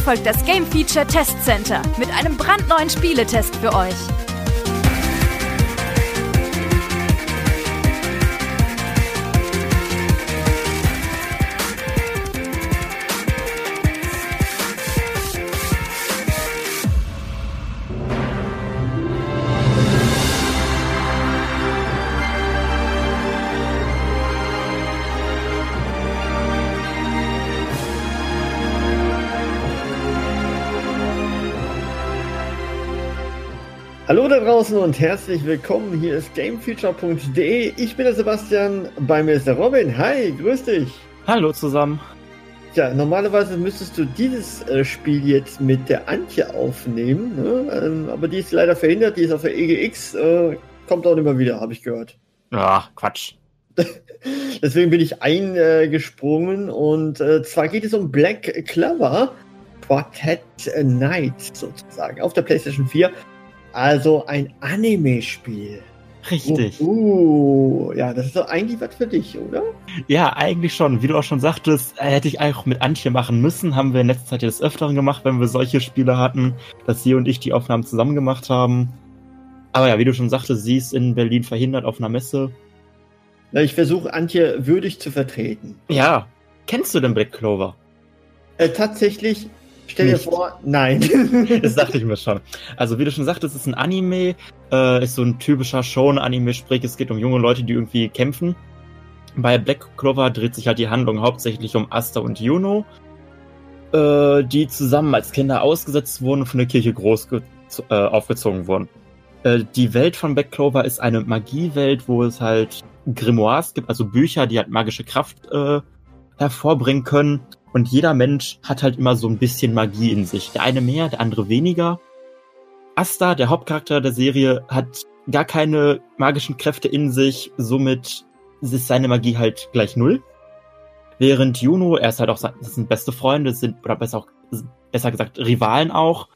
folgt das Game Feature Test Center mit einem brandneuen Spieletest für euch. Hallo da draußen und herzlich willkommen. Hier ist GameFeature.de. Ich bin der Sebastian, bei mir ist der Robin. Hi, grüß dich. Hallo zusammen. Ja, normalerweise müsstest du dieses Spiel jetzt mit der Antje aufnehmen, ne? Aber die ist leider verhindert, die ist auf der EGX, kommt auch nicht mehr wieder, habe ich gehört. Ja, Quatsch. Deswegen bin ich eingesprungen und zwar geht es um Black Clover Quartet Night sozusagen auf der PlayStation 4. Also ein Anime-Spiel. Richtig. Ja, das ist doch eigentlich was für dich, oder? Ja, eigentlich schon. Wie du auch schon sagtest, hätte ich auch mit Antje machen müssen. Haben wir in letzter Zeit ja des Öfteren gemacht, wenn wir solche Spiele hatten, dass sie und ich die Aufnahmen zusammen gemacht haben. Aber ja, wie du schon sagtest, sie ist in Berlin verhindert auf einer Messe. Na, ich versuche Antje würdig zu vertreten. Ja. Kennst du denn Black Clover? Tatsächlich, stell dir vor, nein. Das dachte ich mir schon. Also wie du schon sagtest, es ist ein Anime, ist so ein typischer Shonen-Anime, sprich es geht um junge Leute, die irgendwie kämpfen. Bei Black Clover dreht sich halt die Handlung hauptsächlich um Asta und Yuno, die zusammen als Kinder ausgesetzt wurden und von der Kirche aufgezogen wurden. Die Welt von Black Clover ist eine Magiewelt, wo es halt Grimoires gibt, also Bücher, die halt magische Kraft hervorbringen können. Und jeder Mensch hat halt immer so ein bisschen Magie in sich. Der eine mehr, der andere weniger. Asta, der Hauptcharakter der Serie, hat gar keine magischen Kräfte in sich. Somit ist seine Magie halt gleich null. Während Yuno, er ist halt auch, das sind beste Freunde, oder besser gesagt Rivalen auch,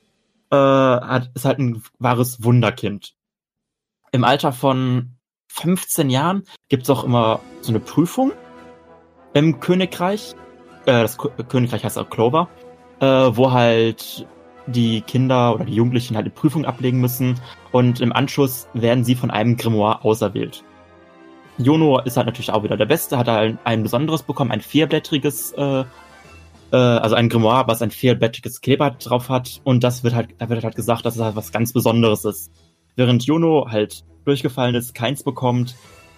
ist halt ein wahres Wunderkind. Im Alter von 15 Jahren gibt's auch immer so eine Prüfung im Königreich. Das Königreich heißt auch Clover, wo halt die Kinder oder die Jugendlichen halt eine Prüfung ablegen müssen und im Anschluss werden sie von einem Grimoire auserwählt. Yuno ist halt natürlich auch wieder der Beste, hat halt ein besonderes bekommen, ein vierblättriges, also ein Grimoire, was ein vierblättriges Kleeblatt drauf hat und da wird halt gesagt, dass es halt was ganz Besonderes ist. Während Yuno halt durchgefallen ist, keins bekommt,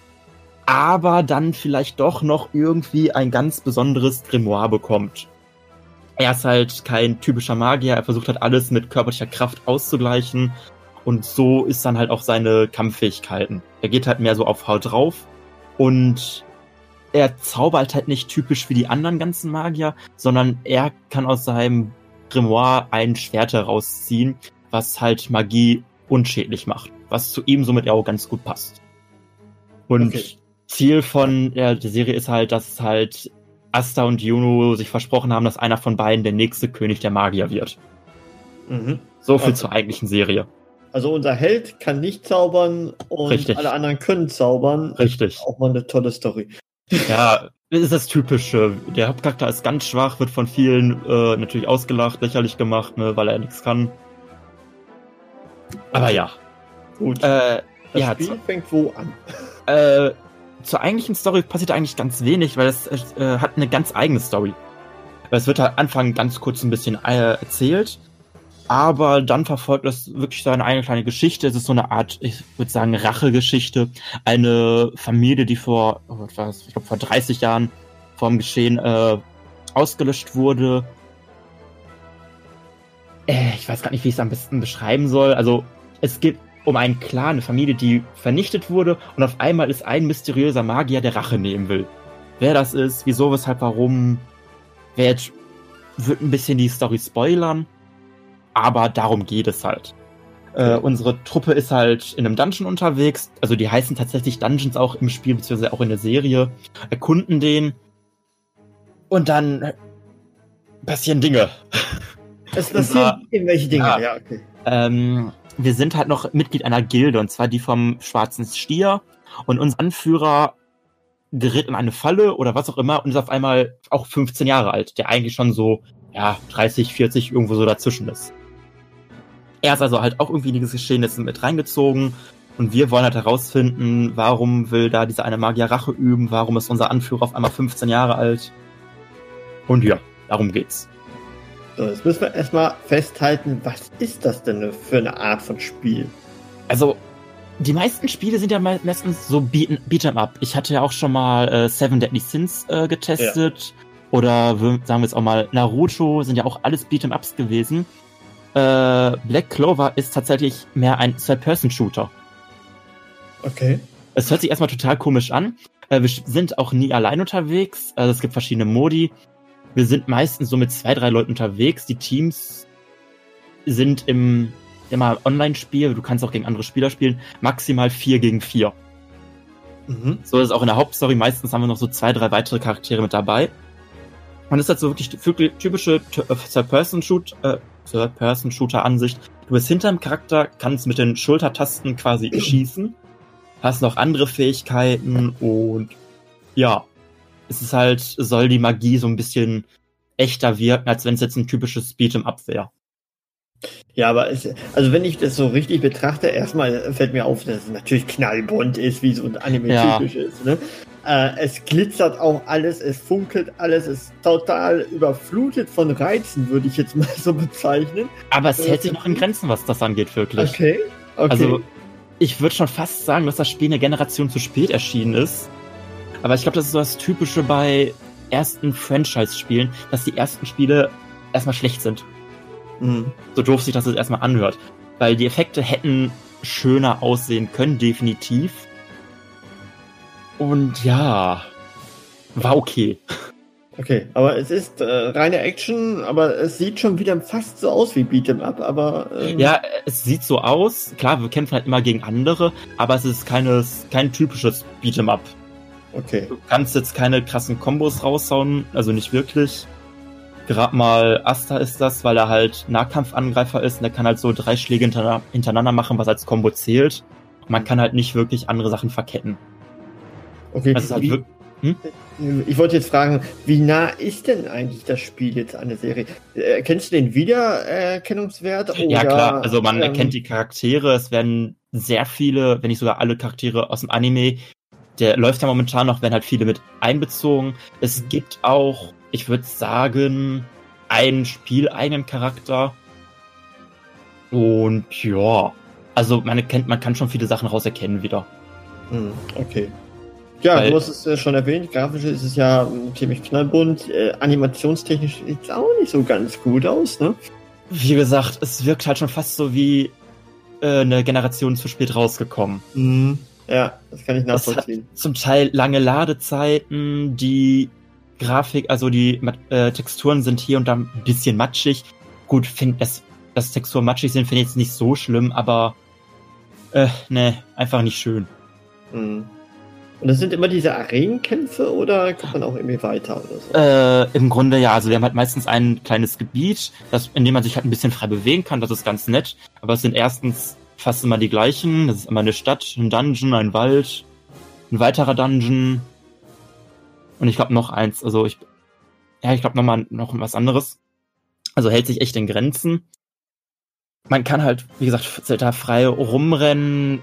aber dann vielleicht doch noch irgendwie ein ganz besonderes Grimoire bekommt. Er ist halt kein typischer Magier, er versucht halt alles mit körperlicher Kraft auszugleichen und so ist dann halt auch seine Kampffähigkeiten. Er geht halt mehr so auf Haut drauf und er zaubert halt nicht typisch wie die anderen ganzen Magier, sondern er kann aus seinem Grimoire ein Schwert herausziehen, was halt Magie unschädlich macht, was zu ihm somit auch ganz gut passt. Und okay. Ziel von der Serie ist halt, dass halt Asta und Yuno sich versprochen haben, dass einer von beiden der nächste König der Magier wird. Mhm. So viel zur eigentlichen Serie. Also unser Held kann nicht zaubern und Richtig. Alle anderen können zaubern. Richtig. Auch mal eine tolle Story. Ja, das ist das Typische. Der Hauptcharakter ist ganz schwach, wird von vielen natürlich ausgelacht, lächerlich gemacht, ne, weil er nichts kann. Aber ja. Gut. Das Spiel fängt wo an? Zur eigentlichen Story passiert eigentlich ganz wenig, weil es hat eine ganz eigene Story. Es wird am Anfang ganz kurz ein bisschen erzählt, aber dann verfolgt es wirklich so eine eigene kleine Geschichte. Es ist so eine Art, ich würde sagen, Rachegeschichte. Eine Familie, die vor 30 Jahren vor dem Geschehen ausgelöscht wurde. Ich weiß gar nicht, wie ich es am besten beschreiben soll. Also es geht um einen Clan, eine Familie, die vernichtet wurde und auf einmal ist ein mysteriöser Magier, der Rache nehmen will. Wer das ist, wieso, weshalb, warum, wird ein bisschen die Story spoilern, aber darum geht es halt. Unsere Truppe ist halt in einem Dungeon unterwegs, also die heißen tatsächlich Dungeons auch im Spiel, beziehungsweise auch in der Serie, erkunden den und dann passieren Dinge. Es passieren irgendwelche Dinge, ja okay. Wir sind halt noch Mitglied einer Gilde, und zwar die vom Schwarzen Stier. Und unser Anführer gerät in eine Falle oder was auch immer und ist auf einmal auch 15 Jahre alt, der eigentlich schon so 30, 40 irgendwo so dazwischen ist. Er ist also halt auch irgendwie in dieses Geschehnis mit reingezogen und wir wollen halt herausfinden, warum will da dieser eine Magier Rache üben, warum ist unser Anführer auf einmal 15 Jahre alt und ja, darum geht's. So, jetzt müssen wir erstmal festhalten, was ist das denn für eine Art von Spiel? Also, die meisten Spiele sind ja meistens so Beat'em Up. Ich hatte ja auch schon mal Seven Deadly Sins getestet. Ja. Oder sagen wir jetzt auch mal Naruto, sind ja auch alles Beat'em Ups gewesen. Black Clover ist tatsächlich mehr ein Third-Person-Shooter. Okay. Es hört sich erstmal total komisch an. Wir sind auch nie allein unterwegs. Also es gibt verschiedene Modi. Wir sind meistens so mit 2, 3 Leuten unterwegs. Die Teams sind immer Online-Spiel. Du kannst auch gegen andere Spieler spielen. Maximal 4 gegen 4. Mhm. So ist es auch in der Hauptstory. Meistens haben wir noch so 2, 3 weitere Charaktere mit dabei. Und das ist halt so wirklich typische Third-Person-Shooter-Ansicht. Du bist hinter dem Charakter, kannst mit den Schultertasten quasi schießen, hast noch andere Fähigkeiten und ja, es ist halt, soll die Magie so ein bisschen echter wirken, als wenn es jetzt ein typisches Beat'em-Up wäre. Ja, aber also wenn ich das so richtig betrachte, erstmal fällt mir auf, dass es natürlich knallbunt ist, wie so ein Anime typisch ist, ne? Es glitzert auch alles, es funkelt alles, es ist total überflutet von Reizen, würde ich jetzt mal so bezeichnen. Aber es hält sich noch in Grenzen, was das angeht, wirklich. Okay. Also, ich würde schon fast sagen, dass das Spiel eine Generation zu spät erschienen ist. Aber ich glaube, das ist so das Typische bei ersten Franchise-Spielen, dass die ersten Spiele erstmal schlecht sind. Mhm. So doof sich das jetzt erstmal anhört. Weil die Effekte hätten schöner aussehen können, definitiv. Und ja, war okay. Okay, aber es ist reine Action, aber es sieht schon wieder fast so aus wie Beat'em Up, aber... Ja, es sieht so aus. Klar, wir kämpfen halt immer gegen andere, aber es ist kein typisches Beat'em Up. Okay. Du kannst jetzt keine krassen Kombos raushauen, also nicht wirklich. Gerade mal Asta ist das, weil er halt Nahkampfangreifer ist und er kann halt so 3 Schläge hintereinander machen, was als Kombo zählt. Und man kann halt nicht wirklich andere Sachen verketten. Okay, also halt ich wollte jetzt fragen, wie nah ist denn eigentlich das Spiel jetzt an der Serie? Kennst du den Wiedererkennungswert? Oder, ja klar, also man erkennt die Charaktere, es werden sehr viele, wenn nicht sogar alle Charaktere aus dem Anime, der läuft ja momentan noch, werden halt viele mit einbezogen. Es gibt auch, ich würde sagen, einen spieleigenen Charakter. Und ja, also man kann schon viele Sachen rauserkennen wieder. Okay. Ja, du hast es schon erwähnt, grafisch ist es ja ziemlich knallbunt, animationstechnisch sieht es auch nicht so ganz gut aus, ne? Wie gesagt, es wirkt halt schon fast so wie eine Generation zu spät rausgekommen. Mhm. Ja, das kann ich nachvollziehen. Zum Teil lange Ladezeiten, die Grafik, also die Texturen sind hier und da ein bisschen matschig. Gut, dass Texturen matschig sind, finde ich jetzt nicht so schlimm, aber einfach nicht schön. Mhm. Und das sind immer diese Arenenkämpfe oder kommt man auch irgendwie weiter oder so? Im Grunde ja, also wir haben halt meistens ein kleines Gebiet, in dem man sich halt ein bisschen frei bewegen kann, das ist ganz nett, aber es sind erstens fast immer die gleichen, das ist immer eine Stadt, ein Dungeon, ein Wald, ein weiterer Dungeon und ich glaube noch eins, also ich glaube noch was anderes, also hält sich echt in Grenzen. Man kann halt, wie gesagt, da frei rumrennen,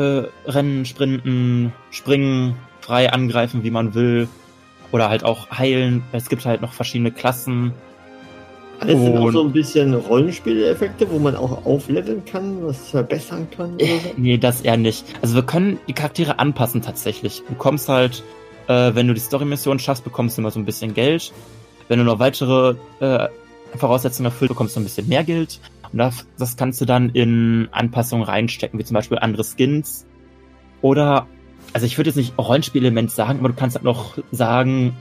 sprinten, springen, frei angreifen, wie man will. Oder halt auch heilen. Es gibt halt noch verschiedene Klassen. Es sind auch so ein bisschen Rollenspieleffekte, wo man auch aufleveln kann, was verbessern kann? Oder so? Nee, das eher nicht. Also wir können die Charaktere anpassen tatsächlich. Du bekommst halt, wenn du die Story-Mission schaffst, bekommst du immer so ein bisschen Geld. Wenn du noch weitere Voraussetzungen erfüllst, bekommst du ein bisschen mehr Geld. Und das kannst du dann in Anpassungen reinstecken, wie zum Beispiel andere Skins. Oder, also ich würde jetzt nicht Rollenspielelement sagen, aber du kannst halt noch sagen,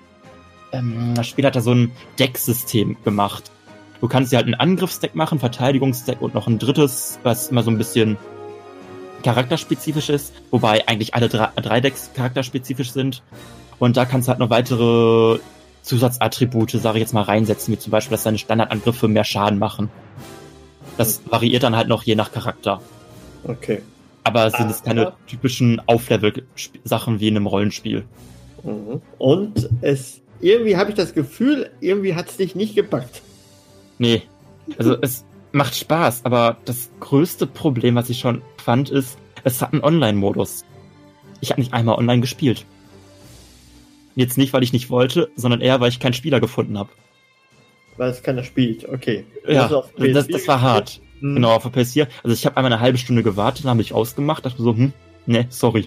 das Spiel hat da so ein Decksystem gemacht. Du kannst dir halt ein Angriffsdeck machen, Verteidigungsdeck und noch ein drittes, was immer so ein bisschen charakterspezifisch ist, wobei eigentlich alle 3 Decks charakterspezifisch sind. Und da kannst du halt noch weitere Zusatzattribute, sage ich jetzt mal, reinsetzen, wie zum Beispiel, dass deine Standardangriffe mehr Schaden machen. Das variiert dann halt noch je nach Charakter. Okay. Aber es sind jetzt keine typischen Auflevel-Sachen wie in einem Rollenspiel. Und es irgendwie habe ich das Gefühl, irgendwie hat es dich nicht gepackt. Nee, also es macht Spaß, aber das größte Problem, was ich schon fand, ist, es hat einen Online-Modus. Ich habe nicht einmal online gespielt. Jetzt nicht, weil ich nicht wollte, sondern eher, weil ich keinen Spieler gefunden habe. Weil es keiner spielt, okay. Ja, das war hart. Genau, auf der PS4. Also ich habe einmal eine halbe Stunde gewartet, dann habe ich ausgemacht, dachte so, ne, sorry.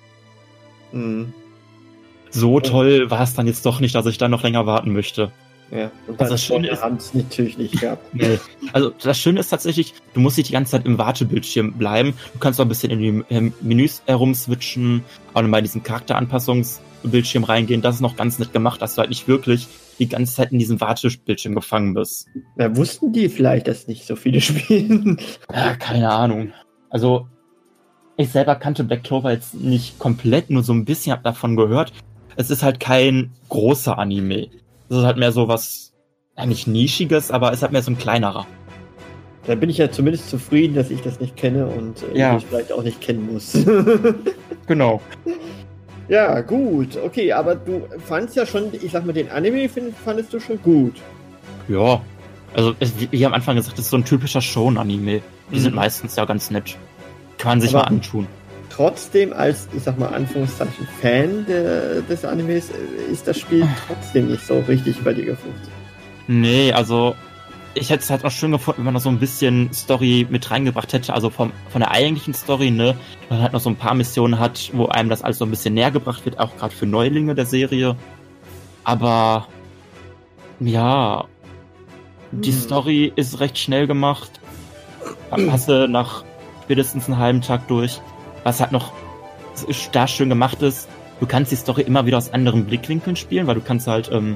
So toll war es dann jetzt doch nicht, dass ich dann noch länger warten möchte. Ja, und also das Schöne haben es natürlich nicht gehabt. Nee. Also das Schöne ist tatsächlich, du musst nicht die ganze Zeit im Wartebildschirm bleiben. Du kannst auch ein bisschen in die Menüs herumswitchen, auch nochmal in diesen Charakteranpassungsbildschirm reingehen. Das ist noch ganz nett gemacht, dass du halt nicht wirklich die ganze Zeit in diesem Wartebildschirm gefangen bist. Ja, wussten die vielleicht, dass nicht so viele spielen? Ja, keine Ahnung. Also ich selber kannte Black Clover jetzt nicht komplett, nur so ein bisschen, hab davon gehört. Es ist halt kein großer Anime. Es ist halt mehr so was, eigentlich Nischiges, aber es ist halt mehr so ein kleinerer. Da bin ich ja zumindest zufrieden, dass ich das nicht kenne und ich vielleicht auch nicht kennen muss. Genau. Ja, gut. Okay, aber du fandst ja schon, ich sag mal, den Anime fandest du schon gut. Ja. Also, wie am Anfang gesagt, das ist so ein typischer Shonen-Anime. Die sind meistens ja ganz nett. Kann man sich mal antun. Trotzdem, als, ich sag mal, Anführungszeichen Fan des Animes, ist das Spiel trotzdem nicht so richtig bei dir gefruchtet. Nee, also ich hätte es halt auch schön gefunden, wenn man noch so ein bisschen Story mit reingebracht hätte, also von der eigentlichen Story, ne, man halt noch so ein paar Missionen hat, wo einem das alles so ein bisschen näher gebracht wird, auch gerade für Neulinge der Serie. Aber ja, die Story ist recht schnell gemacht. Hast du nach spätestens einen halben Tag durch. Was halt noch da schön gemacht ist, du kannst die Story immer wieder aus anderen Blickwinkeln spielen, weil du kannst halt, du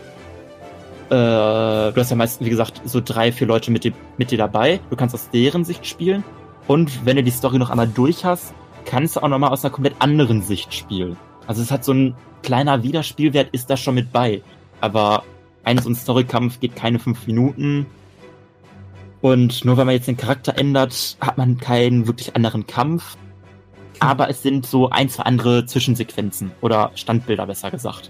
hast ja meistens, wie gesagt, so 3-4 Leute mit dir dabei. Du kannst aus deren Sicht spielen. Und wenn du die Story noch einmal durch hast, kannst du auch nochmal aus einer komplett anderen Sicht spielen. Also es hat so ein kleiner Wiederspielwert, ist da schon mit bei. Aber so ein Storykampf geht keine 5 Minuten. Und nur wenn man jetzt den Charakter ändert, hat man keinen wirklich anderen Kampf. Aber es sind so 1, 2 andere Zwischensequenzen oder Standbilder, besser gesagt.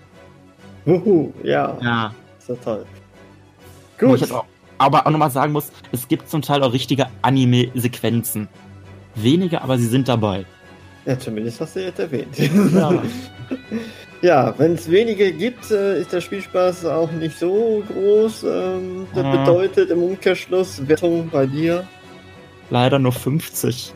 Ja. So toll. Gut. Wo ich jetzt aber auch nochmal sagen muss, es gibt zum Teil auch richtige Anime-Sequenzen. Wenige, aber sie sind dabei. Ja, zumindest hast du jetzt erwähnt. Ja, ja, wenn es wenige gibt, ist der Spielspaß auch nicht so groß. Das bedeutet im Umkehrschluss Wertung bei dir? Leider nur 50.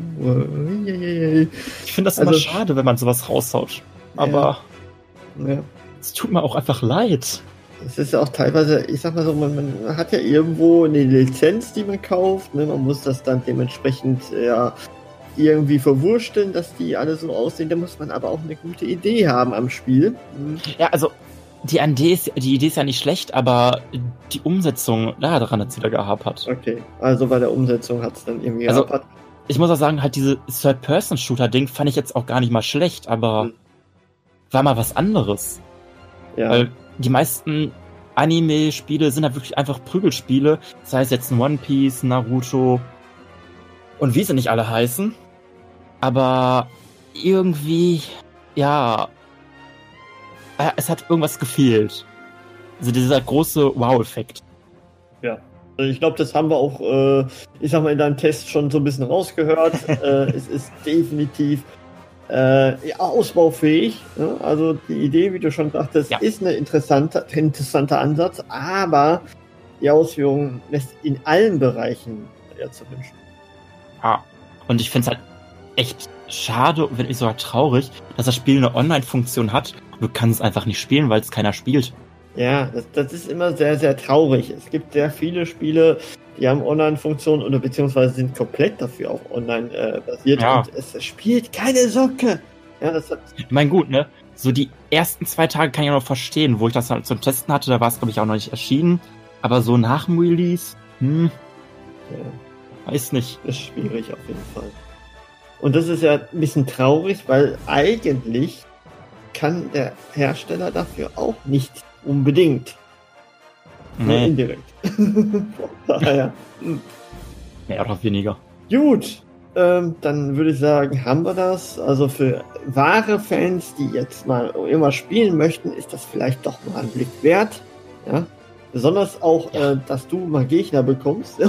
Ich finde das immer schade, wenn man sowas raushaut. Aber es tut mir auch einfach leid. Es ist ja auch teilweise, ich sag mal so, man hat ja irgendwo eine Lizenz, die man kauft. Ne? Man muss das dann dementsprechend irgendwie verwursteln, dass die alle so aussehen. Da muss man aber auch eine gute Idee haben am Spiel. Ja, also die Idee ist ja nicht schlecht, aber die Umsetzung, daran hat es wieder gehapert. Okay, also bei der Umsetzung hat es dann irgendwie gehapert. Ich muss auch sagen, halt diese Third-Person-Shooter-Ding fand ich jetzt auch gar nicht mal schlecht, aber war mal was anderes. Ja. Weil die meisten Anime-Spiele sind halt wirklich einfach Prügelspiele, sei es jetzt ein One Piece, Naruto und wie sie nicht alle heißen. Aber irgendwie, ja, es hat irgendwas gefehlt. Also dieser große Wow-Effekt. Ja. Ich glaube, das haben wir auch, ich sag mal, in deinem Test schon so ein bisschen rausgehört. Es ist definitiv ausbaufähig. Ne? Also die Idee, wie du schon sagtest, ist ein interessanter Ansatz, aber die Ausführung lässt in allen Bereichen zu wünschen. Ja, und ich finde es halt echt schade, wenn nicht sogar traurig, dass das Spiel eine Online-Funktion hat und du kannst es einfach nicht spielen, weil es keiner spielt. Ja, das ist immer sehr, sehr traurig. Es gibt sehr viele Spiele, die haben Online-Funktionen oder beziehungsweise sind komplett dafür auch online basiert und es spielt keine Socke. Ja, das hat. Ich meine, gut, ne? So die ersten 2 Tage kann ich auch noch verstehen, wo ich das halt zum Testen hatte, da war es, glaube ich, auch noch nicht erschienen. Aber so nach dem Release, weiß nicht. Ist schwierig auf jeden Fall. Und das ist ja ein bisschen traurig, weil eigentlich kann der Hersteller dafür auch nicht unbedingt. Nee. Indirekt. Daher. Mehr oder weniger. Gut. dann würde ich sagen, haben wir das. Also für wahre Fans, die jetzt mal immer spielen möchten, ist das vielleicht doch mal ein Blick wert. Ja? Besonders auch, dass du mal Gegner bekommst.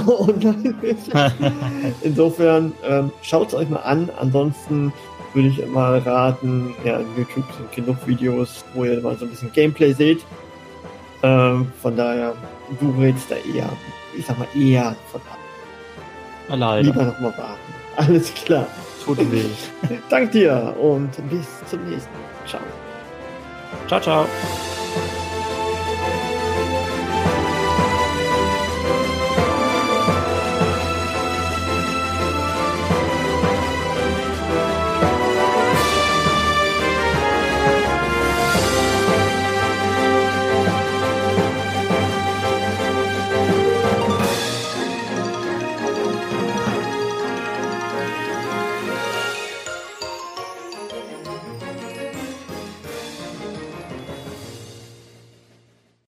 Insofern, schaut es euch mal an. Ansonsten würde ich mal raten, ja, in YouTube sind genug Videos, wo ihr mal so ein bisschen Gameplay seht. Von daher, du rätst da eher, ich sag mal, eher von ab. Leider. Lieber noch mal warten. Alles klar. Tut weh. Dank dir und bis zum nächsten Mal. Ciao. Ciao, ciao.